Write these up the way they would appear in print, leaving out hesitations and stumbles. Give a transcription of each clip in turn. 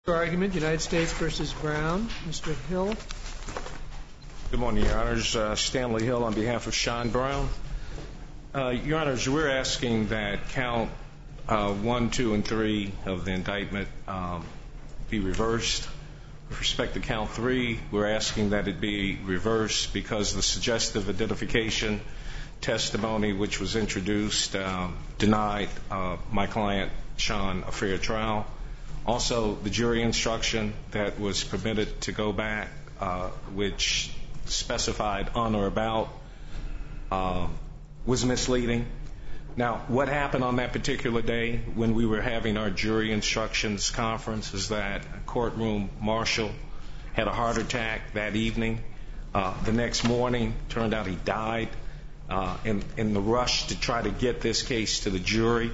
Argument, United States v. Brown. Mr. Hill. Good morning, Your Honors. Stanley Hill on behalf of Sean Brown. Your Honors, we're asking that count 1, 2, and 3 of the indictment be reversed. With respect to count 3, we're asking that it be reversed because the suggestive identification testimony which was introduced denied my client, Sean, a fair trial. Also, the jury instruction that was permitted to go back, which specified on or about, was misleading. Now, what happened on that particular day when we were having our jury instructions conference is that a courtroom marshal had a heart attack that evening. The next morning, turned out he died. In the rush to try to get this case to the jury,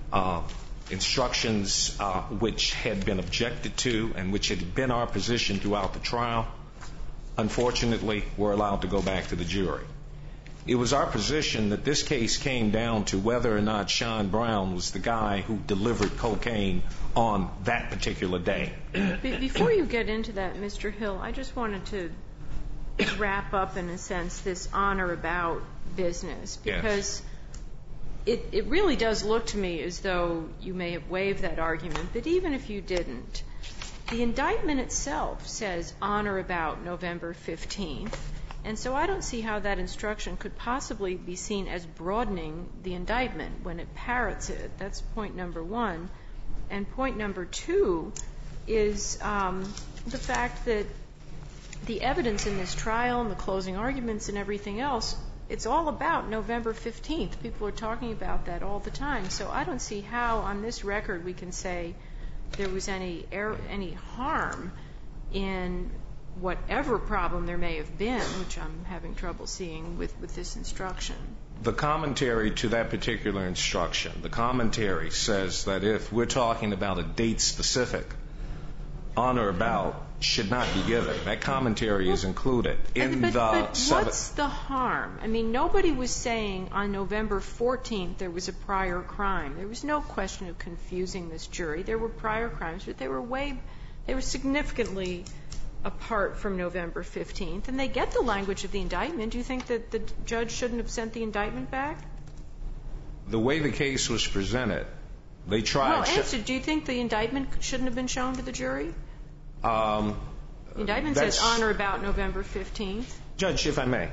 instructions which had been objected to and which had been our position throughout the trial, unfortunately, were allowed to go back to the jury. It was our position that this case came down to whether or not Sean Brown was the guy who delivered cocaine on that particular day. Before you get into that, Mr. Hill, I just wanted to wrap up, in a sense, this on or about business, because it really does look to me as though you may have waived that argument, but even if you didn't, the indictment itself says on or about November 15th, and so I don't see how that instruction could possibly be seen as broadening the indictment when it parrots it. That's point number one. And point number two is the fact that the evidence in this trial and the closing arguments and everything else, it's all about November 15th. People are talking about that all the time. So I don't see how on this record we can say there was any harm in whatever problem there may have been, which I'm having trouble seeing with this instruction. The commentary to that particular instruction, the commentary says that if we're talking about a date specific, on or about should not be given. That commentary is included in but what's the harm? I mean, nobody was saying on November 14th there was a prior crime. There was no question of confusing this jury. There were prior crimes, but they were significantly apart from November 15th, and they get the language of the indictment. Do you think that the judge shouldn't have sent the indictment back? The way the case was presented, they tried... Well, answer, do you think the indictment shouldn't have been shown to the jury? The indictment says on or about November 15th. Judge, if I may,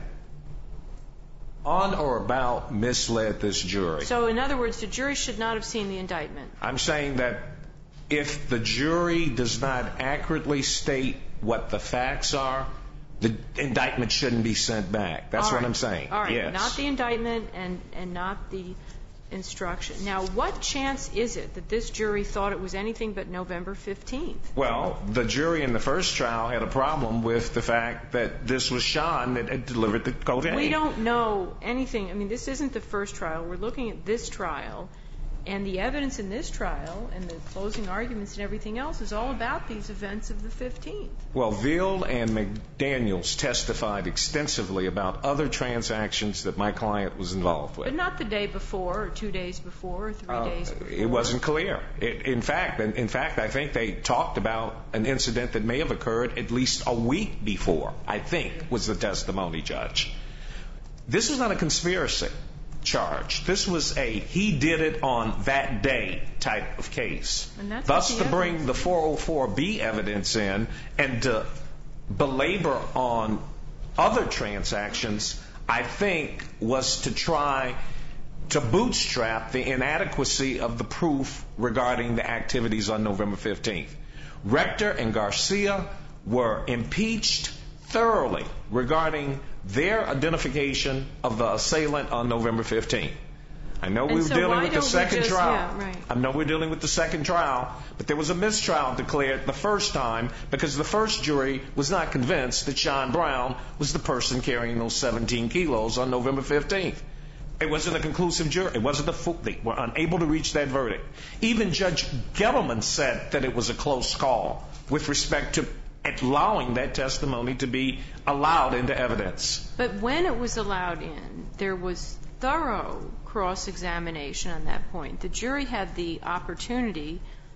on or about misled this jury. So, in other words, the jury should not have seen the indictment. I'm saying that if the jury does not accurately state what the facts are, the indictment shouldn't be sent back. That's what I'm saying. All right. Yes. Not the indictment and not the instruction. Now, what chance is it that this jury thought it was anything but November 15th? Well, the jury in the first trial had a problem with the fact that this was Sean that had delivered the cocaine. We don't know anything. I mean, this isn't the first trial. We're looking at this trial, and the evidence in this trial and the closing arguments and everything else is all about these events of the 15th. Well, Veal and McDaniels testified extensively about other transactions that my client was involved with. But not the day before or 2 days before or 3 days before. It wasn't clear. In fact, I think they talked about an incident that may have occurred at least a week before, I think, was the testimony, Judge. This was not a conspiracy charge. This was a he did it on that day type of case. Thus, to bring the 404B evidence in and to belabor on other transactions, I think, was to try to bootstrap the inadequacy of the proof regarding the activities on November 15th. Rector and Garcia were impeached thoroughly regarding their identification of the assailant on November 15th. I know we were dealing with the second trial. Yeah, right. I know we're dealing with the second trial, but there was a mistrial declared the first time because the first jury was not convinced that Sean Brown was the person carrying those 17 kilos on November 15th. It wasn't a conclusive jury. It wasn't they were unable to reach that verdict. Even Judge Gettleman said that it was a close call with respect to allowing that testimony to be allowed into evidence. But when it was allowed in, there was thorough cross-examination on that point. The jury had the opportunity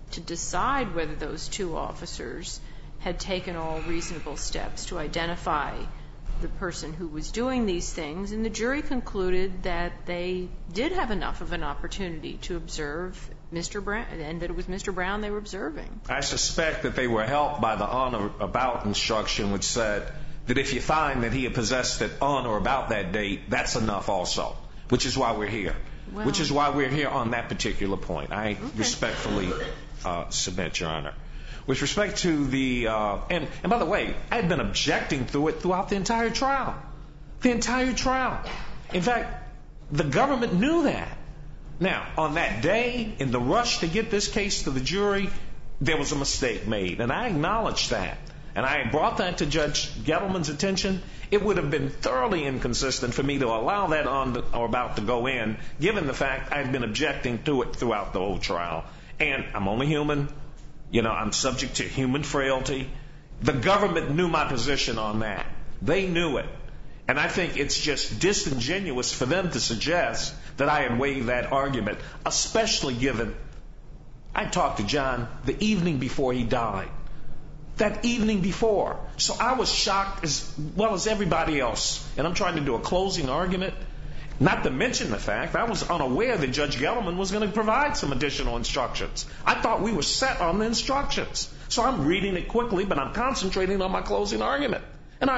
to decide whether those two officers had taken all reasonable steps to identify the person who was doing these things, and the jury concluded that they did have enough of an opportunity to observe Mr. Brown, and that it was Mr. Brown they were observing. I suspect that they were helped by the on or about instruction, which said that if you find that he had possessed it on or about that date, that's enough also, which is why we're here. Well, which is why we're here on that particular point. I respectfully submit, Your Honor. With respect to the, and by the way, I had been objecting to it throughout the entire trial. The entire trial. In fact, the government knew that. Now, on that day, in the rush to get this case to the jury, there was a mistake made, and I acknowledge that. And I brought that to Judge Gettleman's attention. It would have been thoroughly inconsistent for me to allow that on or about to go in, given the fact I've been objecting to it throughout the whole trial. And I'm only human. You know, I'm subject to human frailty. The government knew my position on that. They knew it. And I think it's just disingenuous for them to suggest that I had waived that argument, especially given I talked to John the evening before he died. That evening before. So I was shocked as well as everybody else. And I'm trying to do a closing argument. Not to mention the fact I was unaware that Judge Gettleman was going to provide some additional instructions. I thought we were set on the instructions. So I'm reading it quickly, but I'm concentrating on my closing argument. And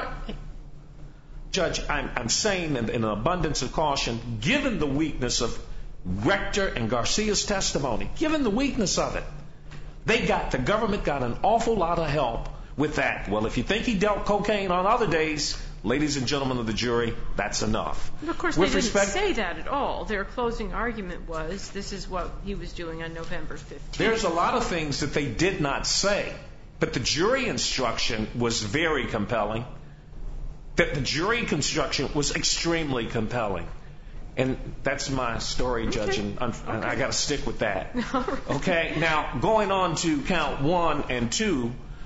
Judge, I'm saying in an abundance of caution, given the weakness of Rector and Garcia's testimony, given the weakness of it, the government got an awful lot of help with that. Well, if you think he dealt cocaine on other days, ladies and gentlemen of the jury, that's enough. But of course, they didn't say that at all. Their closing argument was, this is what he was doing on November 15th. There's a lot of things that they did not say, but the jury instruction was very compelling. That the jury instruction was extremely compelling. And that's my story, Judge, and I got to stick with that. Okay, now going on to count 1 and 2,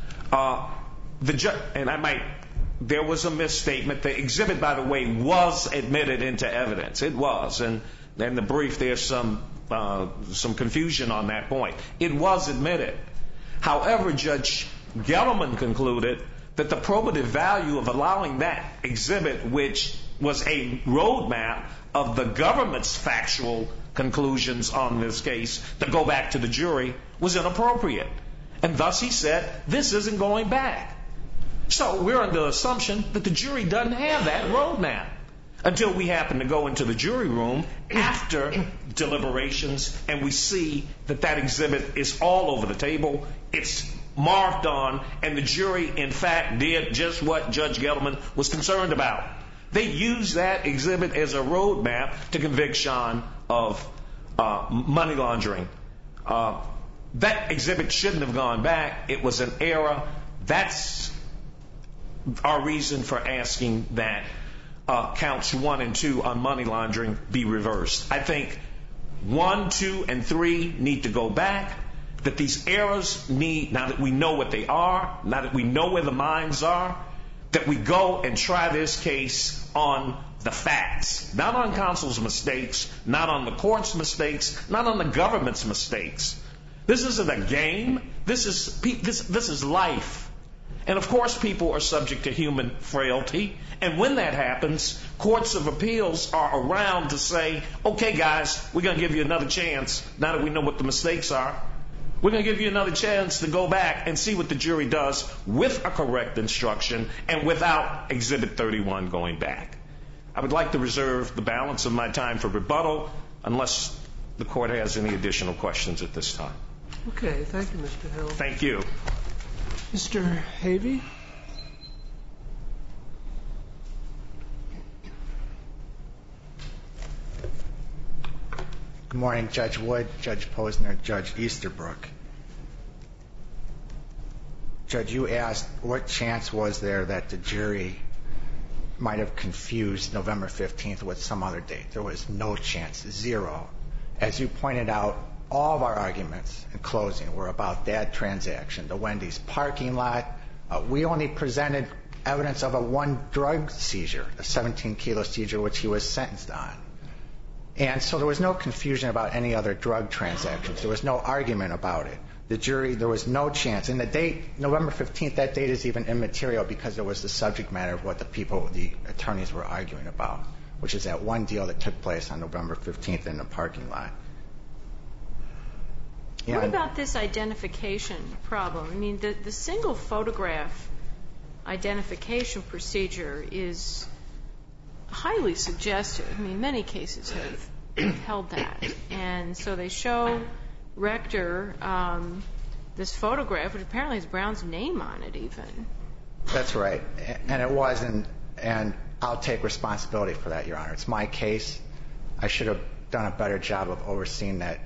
there was a misstatement. The exhibit, by the way, was admitted into evidence. It was, and in the brief there's some confusion on that point. It was admitted. However, Judge Gettleman concluded that the probative value of allowing that exhibit, which was a roadmap of the government's factual conclusions on this case, to go back to the jury, was inappropriate. And thus he said, this isn't going back. So we're under the assumption that the jury doesn't have that roadmap until we happen to go into the jury room after deliberations and we see that exhibit is all over the table, it's marked on, and the jury, in fact, did just what Judge Gettleman was concerned about. They used that exhibit as a roadmap to convict Sean of money laundering. That exhibit shouldn't have gone back. It was an error. That's our reason for asking that counts 1 and 2 on money laundering be reversed. I think 1, 2, and 3 need to go back. That these errors need, now that we know what they are, now that we know where the mines are, that we go and try this case on the facts, not on counsel's mistakes, not on the court's mistakes, not on the government's mistakes. This isn't a game. This is life. And of course people are subject to human frailty. And when that happens, courts of appeals are around to say, okay guys, we're going to give you another chance now that we know what the mistakes are. We're going to give you another chance to go back and see what the jury does with a correct instruction and without Exhibit 31 going back. I would like to reserve the balance of my time for rebuttal unless the court has any additional questions at this time. Okay, thank you, Mr. Hill. Thank you. Mr. Havey? Good morning, Judge Wood, Judge Posner, Judge Easterbrook. Judge, you asked what chance was there that the jury might have confused November 15th with some other date. There was no chance, zero. As you pointed out, all of our arguments in closing were about that transaction, the Wendy's parking lot. We only presented evidence of a 1 drug seizure, a 17-kilo seizure, which he was sentenced on. And so there was no confusion about any other drug transactions. There was no argument about it. the jury, there was no chance. And the date, November 15th, that date is even immaterial because it was the subject matter of what the attorneys were arguing about, which is that one deal that took place on November 15th in the parking lot. What about this identification problem? I mean, the single photograph identification procedure is highly suggestive. I mean, many cases have held that. And so they show Rector this photograph, which apparently has Brown's name on it even. That's right. And it was, and I'll take responsibility for that, Your Honor. It's my case. I should have done a better job of overseeing that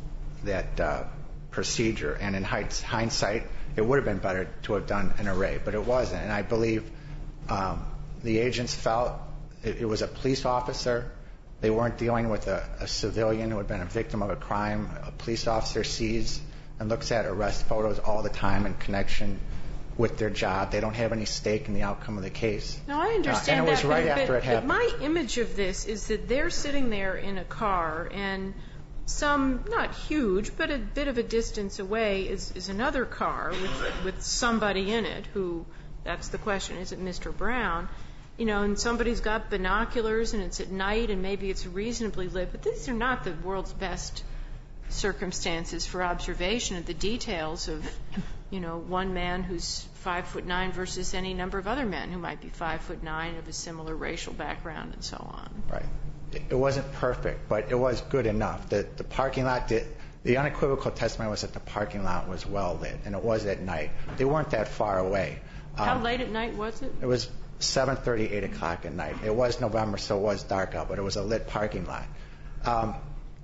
procedure. And in hindsight, it would have been better to have done an array, but it wasn't. And I believe the agents felt it was a police officer. They weren't dealing with a civilian who had been a victim of a crime. A police officer sees and looks at arrest photos all the time in connection with their job. They don't have any stake in the outcome of the case. No, I understand and it was that, right after it happened. But my image of this is that they're sitting there in a car, and some, not huge, but a bit of a distance away is another car with somebody in it who, that's the question, is it Mr. Brown? You know, and somebody's got binoculars, and it's at night, and maybe it's reasonably lit, but these are not the world's best circumstances for observation of the details of, you know, one man who's 5'9" versus any number of other men who might be 5'9" of a similar racial background and so on. Right. It wasn't perfect, but it was good enough. The parking lot the unequivocal testimony was that the parking lot was well lit, and it was at night. They weren't that far away. How late at night was it? It was 7:30, 8 o'clock at night. It was November, so it was dark out, but it was a lit parking lot.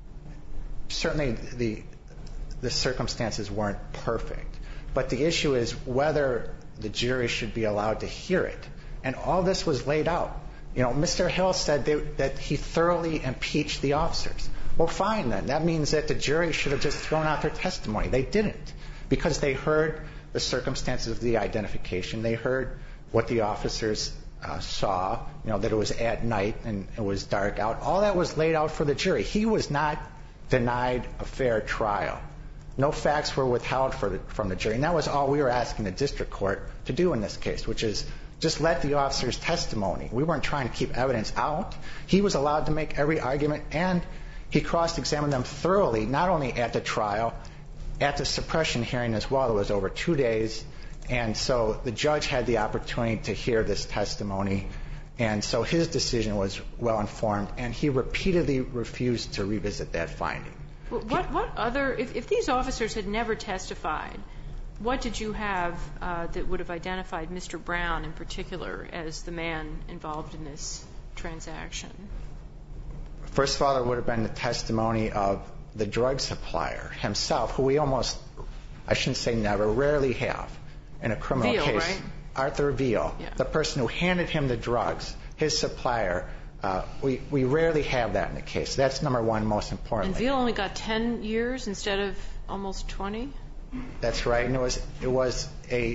Certainly the circumstances weren't perfect, but the issue is whether the jury should be allowed to hear it. And all this was laid out. You know, Mr. Hill said that he thoroughly impeached the officers. Well, fine then. That means that the jury should have just thrown out their testimony. They didn't, because they heard the circumstances of the identification. They heard what the officers saw, you know, that it was at night and it was dark out. All that was laid out for the jury. He was not denied a fair trial. No facts were withheld from the jury. And that was all we were asking the district court to do in this case, which is just let the officer's testimony. We weren't trying to keep evidence out. He was allowed to make every argument, and he cross-examined them thoroughly, not only at the trial, at the suppression hearing as well. It was over 2 days. And so the judge had the opportunity to hear this testimony. And so his decision was well-informed, and he repeatedly refused to revisit that finding. What other, if these officers had never testified, what did you have that would have identified Mr. Brown in particular as the man involved in this transaction? First of all, there would have been the testimony of the drug supplier himself, who we almost, I shouldn't say never, rarely have in a criminal Veal, case. right? Arthur Veal, yeah. The person who handed him the drugs, his supplier. We rarely have that in the case. That's number one, most importantly. And Veal only got 10 years instead of almost 20? That's right. And it was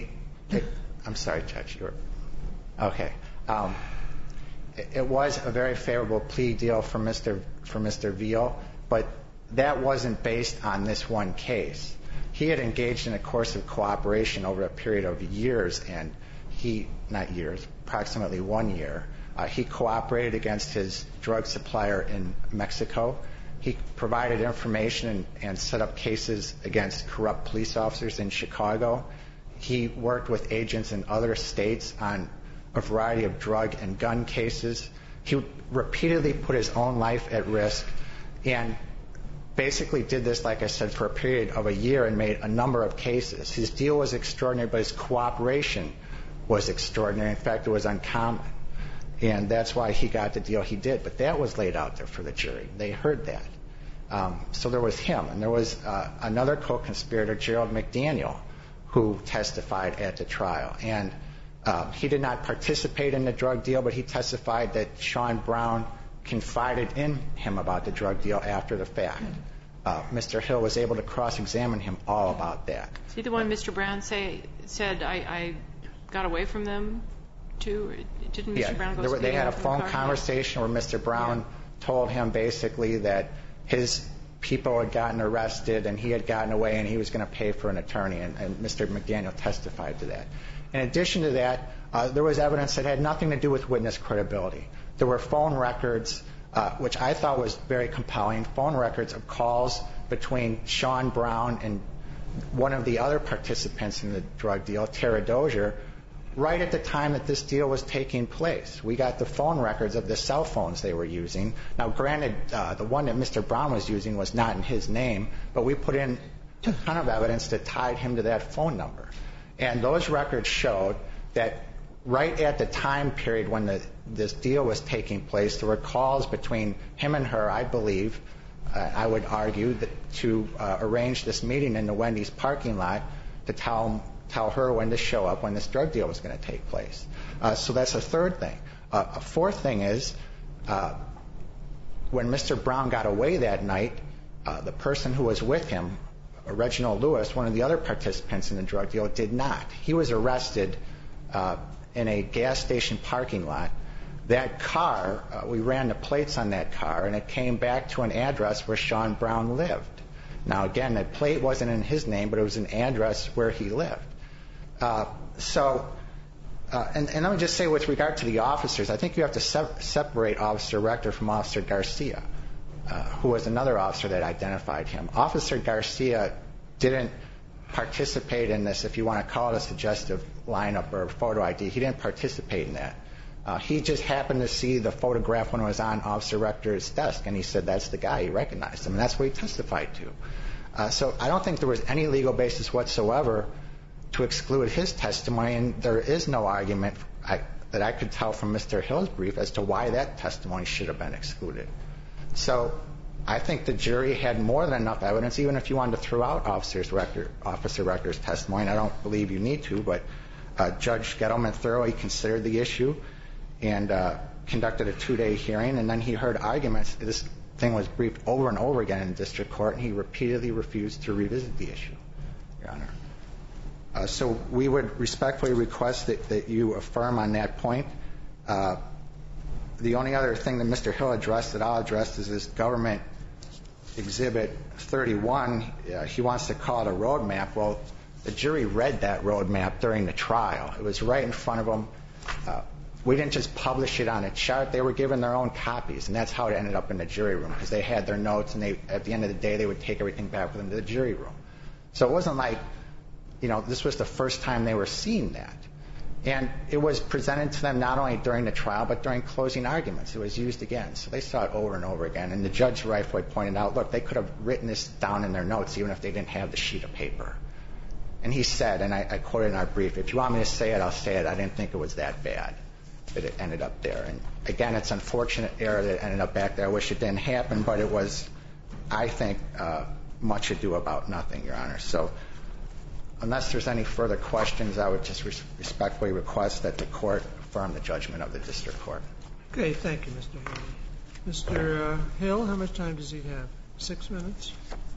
I'm sorry, Judge. Okay. It was a very favorable plea deal for Mr. Veal, but that wasn't based on this one case. He had engaged in a course of cooperation over a period of years, and approximately 1 year. He cooperated against his drug supplier in Mexico. He provided information and set up cases against corrupt police officers in Chicago. He worked with agents in other states on a variety of drug and gun cases. He repeatedly put his own life at risk and basically did this, like I said, for a period of a year and made a number of cases. His deal was extraordinary, but his cooperation was extraordinary. In fact, it was uncommon. And that's why he got the deal he did. But that was laid out there for the jury. They heard that. So there was him. And there was another co-conspirator, Gerald McDaniel, who testified at the trial. And he did not participate in the drug deal, but he testified that Sean Brown confided in him about the drug deal after the fact. Mr. Hill was able to cross-examine him all about that. Is he the one Mr. Brown said, I got away from them, too? Didn't Mr. Brown go they had a phone conversation where Mr. Brown told him basically that his people had gotten arrested and he had gotten away and he was going to pay for an attorney, and Mr. McDaniel testified to that. In addition to that, there was evidence that had nothing to do with witness credibility. There were phone records, which I thought was very compelling, phone records of calls between Sean Brown and one of the other participants in the drug deal, Tara Dozier, right at the time that this deal was taking place. We got the phone records of the cell phones they were using. Now, granted, the one that Mr. Brown was using was not in his name, but we put in a ton of evidence that tied him to that phone number. And those records showed that right at the time period when this deal was taking place, there were calls between him and her, I believe, I would argue, that to arrange this meeting in the Wendy's parking lot to tell her when to show up when this drug deal was going to take place. So that's a third thing. A fourth thing is when Mr. Brown got away that night, the person who was with him, Reginald Lewis, one of the other participants in the drug deal, did not. He was arrested in a gas station parking lot. That car, we ran the plates on that car, and it came back to an address where Sean Brown lived. Now, again, the plate wasn't in his name, but it was an address where he lived. And let me just say with regard to the officers, I think you have to separate Officer Rector from Officer Garcia, who was another officer that identified him. Officer Garcia didn't participate in this, if you want to call it a suggestive lineup or photo ID. He didn't participate in that. He just happened to see the photograph when it was on Officer Rector's desk, and he said that's the guy. He recognized him, and that's what he testified to. So I don't think there was any legal basis whatsoever to exclude his testimony, and there is no argument that I could tell from Mr. Hill's brief as to why that testimony should have been excluded. So I think the jury had more than enough evidence, even if you wanted to throw out Officer Rector's testimony, and I don't believe you need to, but Judge Gettleman thoroughly considered the issue and conducted a 2-day hearing, and then he heard arguments. This thing was briefed over and over again in district court, and he repeatedly refused to revisit the issue, Your Honor. So we would respectfully request that you affirm on that point. The only other thing that Mr. Hill addressed that I'll address is this government exhibit 31. He wants to call it a roadmap. Well, the jury read that roadmap during the trial. It was right in front of them. We didn't just publish it on a chart. They were given their own copies, and that's how it ended up in the jury room, because they had their notes, and at the end of the day, they would take everything back with them to the jury room. So it wasn't like, this was the first time they were seeing that. And it was presented to them not only during the trial, but during closing arguments. It was used again. So they saw it over and over again. And the judge rightfully pointed out, look, they could have written this down in their notes even if they didn't have the sheet of paper. And he said, and I quoted in our brief, if you want me to say it, I'll say it. I didn't think it was that bad that it ended up there. And again, it's unfortunate error that it ended up back there. I wish it didn't happen, but it was, I think, much ado about nothing, Your Honor. So unless there's any further questions, I would just respectfully request that the court affirm the judgment of the district court. Okay, thank you, Mr. Hill. Mr. Hill, how much time does he have? 6 minutes?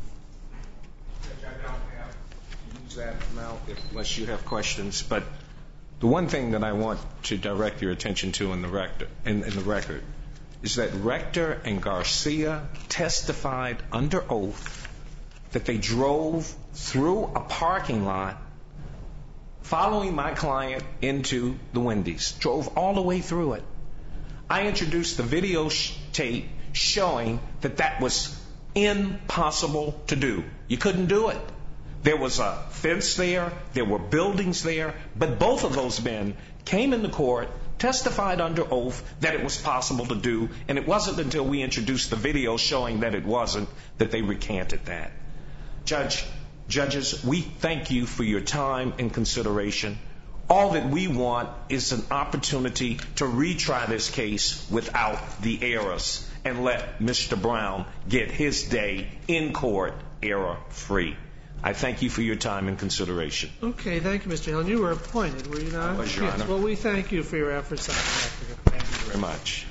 Judge, I don't have to use that amount unless you have questions. But the one thing that I want to direct your attention to in the record is that Rector and Garcia testified under oath that they drove through a parking lot following my client into the Wendy's, drove all the way through it. I introduced the video tape showing that that was impossible to do. You couldn't do it. There was a fence there, there were buildings there, but both of those men came into court, testified under oath that it was possible to do, and it wasn't until we introduced the video showing that it wasn't that they recanted that. Judges, we thank you for your time and consideration. All that we want is an opportunity to retry this case without the errors and let Mr. Brown get his day in court error-free. I thank you for your time and consideration. Okay, thank you, Mr. Hill. And you were appointed, were you not? I was, Your Honor. Yes, well, we thank you for your efforts on behalf of the family. Thank you very much.